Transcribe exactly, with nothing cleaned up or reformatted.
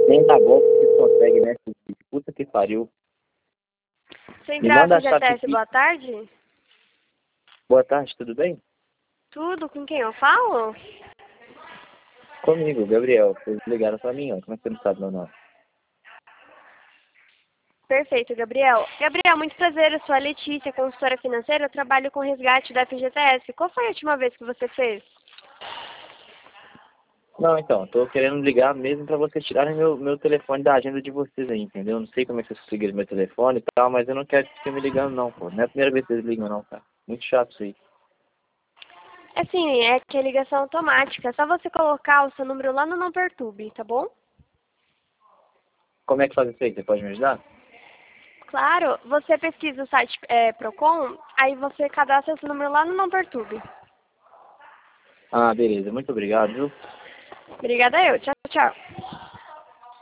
Nem na golpe você consegue, né? Puta que pariu. Me Central manda a F G T chave S, aqui. boa tarde. Boa tarde, tudo bem? Tudo, com quem eu falo? Comigo, Gabriel. Vocês ligaram pra mim, ó. Como é que você não sabe meu nome? Perfeito, Gabriel. Gabriel, muito prazer, eu sou a Letícia, consultora financeira, eu trabalho com resgate da F G T S. Qual foi a última vez que você fez? Não, então, tô querendo ligar mesmo pra vocês tirarem meu, meu telefone da agenda de vocês aí, entendeu? Não sei como é que vocês conseguiram meu telefone e tal, mas eu não quero que fiquem me ligando não, pô. Não é a primeira vez que vocês ligam não, cara. Muito chato isso aí. Assim, é que é ligação automática, é só você colocar o seu número lá no Não Perturbe, tá bom? Como é que faz isso aí? Você pode me ajudar? Claro, você pesquisa o site é, Procon, aí você cadastra seu número lá no Não Perturbe. Ah, beleza. Muito obrigado, viu? Obrigada eu, tchau, tchau.